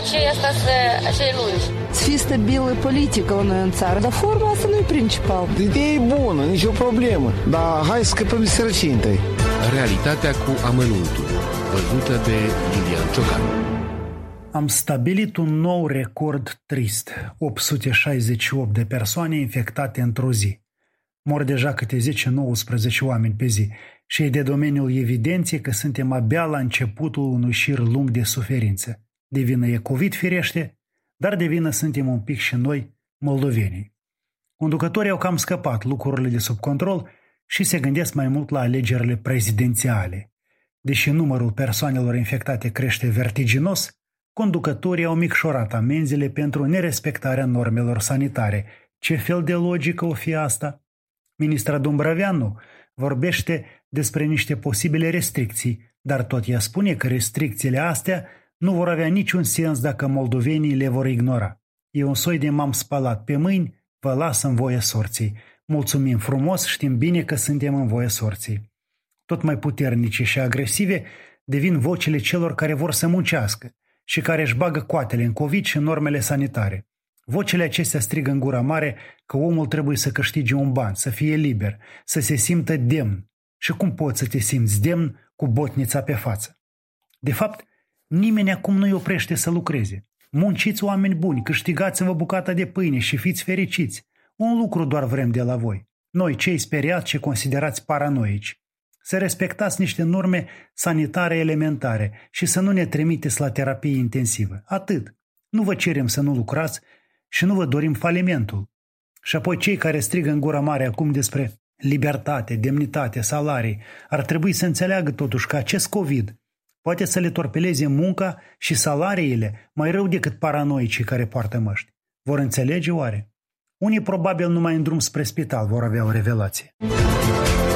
aceea asta acele lungi. Să fie stabilă politică la noi în țară, dar forma asta nu e principal. Ideea e bună, nicio problemă, dar hai să scăpăm de sărăcie întâi. Realitatea cu amănuntul, văzută de Lilian Ciocan. Am stabilit un nou record trist. 868 de persoane infectate într-o zi. Mor deja câte 10-19 oameni pe zi și e de domeniul evidenței că suntem abia la începutul unui șir lung de suferință. De vină e COVID, firește, dar de vină suntem un pic și noi, moldovenii. Conducătorii au cam scăpat lucrurile de sub control și se gândesc mai mult la alegerile prezidențiale. Deși numărul persoanelor infectate crește vertiginos, conducătorii au micșorat amenzile pentru nerespectarea normelor sanitare. Ce fel de logică o fi asta? Ministra Dumbrăveanu vorbește despre niște posibile restricții, dar tot ea spune că restricțiile astea nu vor avea niciun sens dacă moldovenii le vor ignora. E un soi de m-am spălat pe mâini, vă las în voie sorții. Mulțumim frumos, știm bine că suntem în voie sorții. Tot mai puternice și agresive devin vocile celor care vor să muncească și care își bagă coatele în COVID și normele sanitare. Vocile acestea strigă în gura mare că omul trebuie să câștige un ban, să fie liber, să se simtă demn. Și cum poți să te simți demn cu botnița pe față? De fapt, nimeni acum nu-i oprește să lucreze. Munciți, oameni buni, câștigați-vă bucata de pâine și fiți fericiți. Un lucru doar vrem de la voi. Noi, cei speriați și considerați paranoici. Să respectați niște norme sanitare elementare și să nu ne trimiteți la terapie intensivă. Atât. Nu vă cerem să nu lucrați și nu vă dorim falimentul. Și apoi cei care strigă în gura mare acum despre libertate, demnitate, salarii, ar trebui să înțeleagă totuși că acest COVID poate să le torpileze munca și salariile mai rău decât paranoicii care poartă măști. Vor înțelege oare? Unii probabil numai în drum spre spital vor avea o revelație.